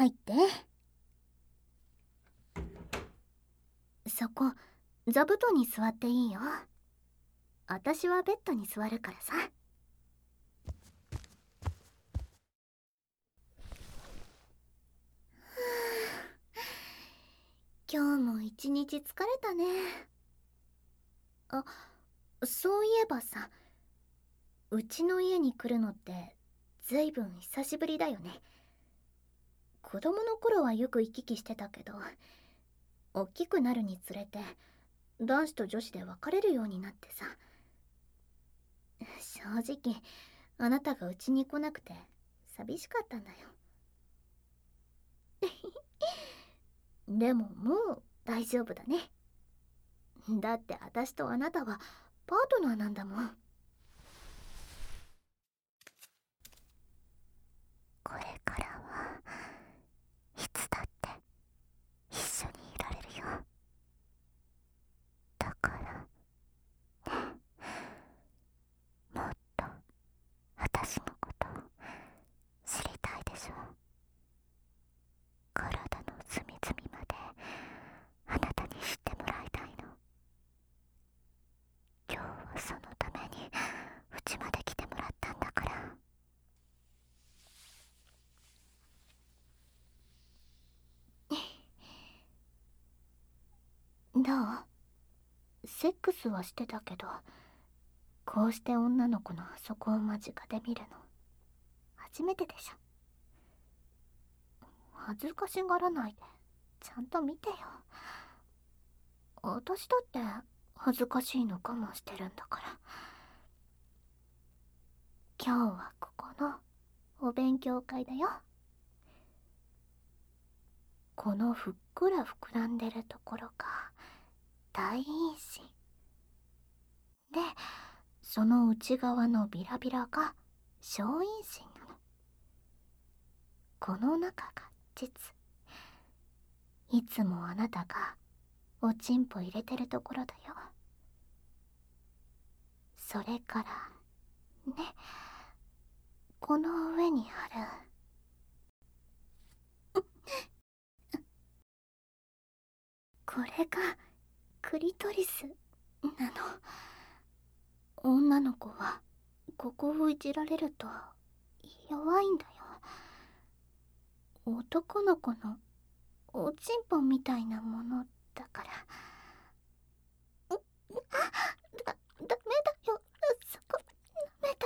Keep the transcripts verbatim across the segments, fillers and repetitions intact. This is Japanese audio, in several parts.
入って。そこ座布団に座っていいよ。私はベッドに座るからさ。今日も一日疲れたね。あ、そういえばさ、うちの家に来るのってずいぶん久しぶりだよね。子供の頃はよく行き来してたけど、大きくなるにつれて男子と女子で分かれるようになってさ。正直あなたがうちに来なくて寂しかったんだよ。でももう大丈夫だね。だって私とあなたはパートナーなんだもん。 これからはいつだって一緒にいられるよ。だからね、もっと私のこと知りたいでしょ。体の隅々まであなたに知ってもらいたいの。今日はそのためにうちまで来てもらったんだから。 どう？セックスはしてたけど、こうして女の子のあそこを間近で見るの初めてでしょ。恥ずかしがらないでちゃんと見てよ。私だって恥ずかしいの我慢してるんだから。今日はここのお勉強会だよ。このふっくら膨らんでるところが大陰唇で、その内側のビラビラが小陰唇なの。この中が実、いつもあなたがおちんぽ入れてるところだよ。それからね、この上にあるこれがクリトリスなの。女の子はここをいじられると弱いんだよ。男の子のおちんぽみたいなものだから。だ、ダメだよ、そこダメだ。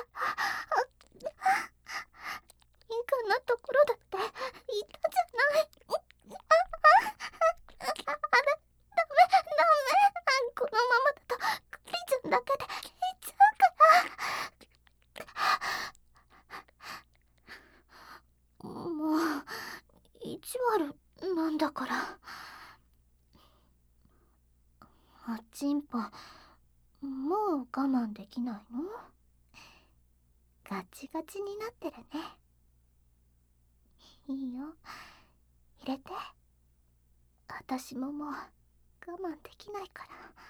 いいかなところだって言ったじゃない。ダメダメ、このままだとクリちゃんだけでいっちゃうから。もう意地悪なんだから。おちんぽもう我慢できないの？ガチガチになってるね。いいよ、入れて。私ももう我慢できないから。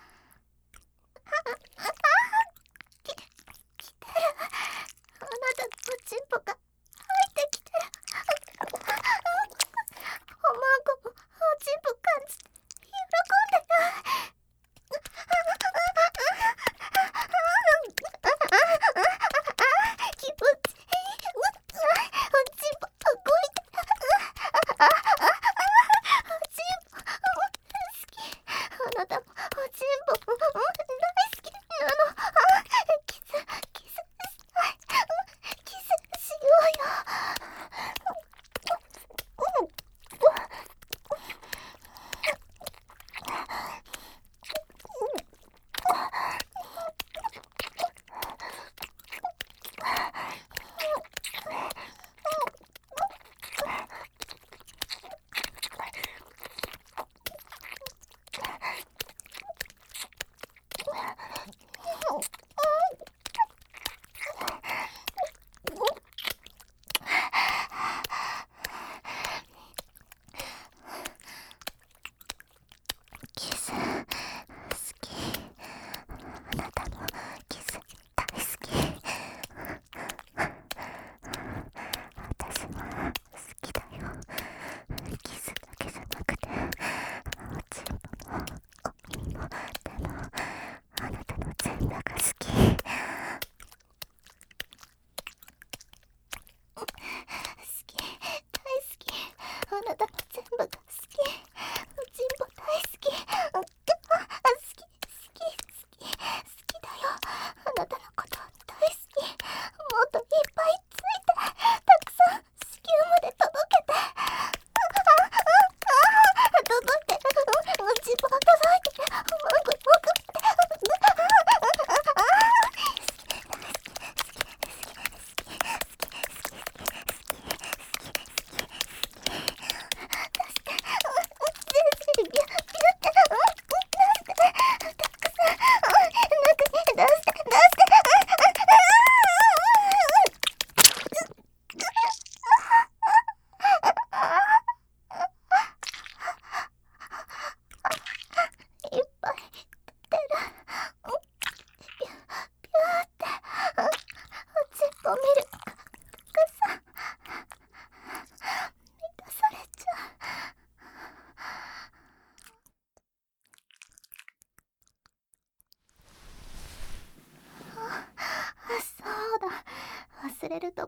き、来てる。あなたのおちんぽが入ってきてる。おまんこもおちんぽ感じて喜んでる。気持ちいい。おちんぽ動いてる。おちんぽ好き。あなたもおちん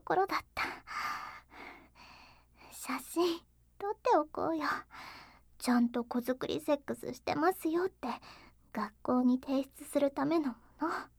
ころだった。写真撮っておこうよ。ちゃんと子作りセックスしてますよって学校に提出するためのもの。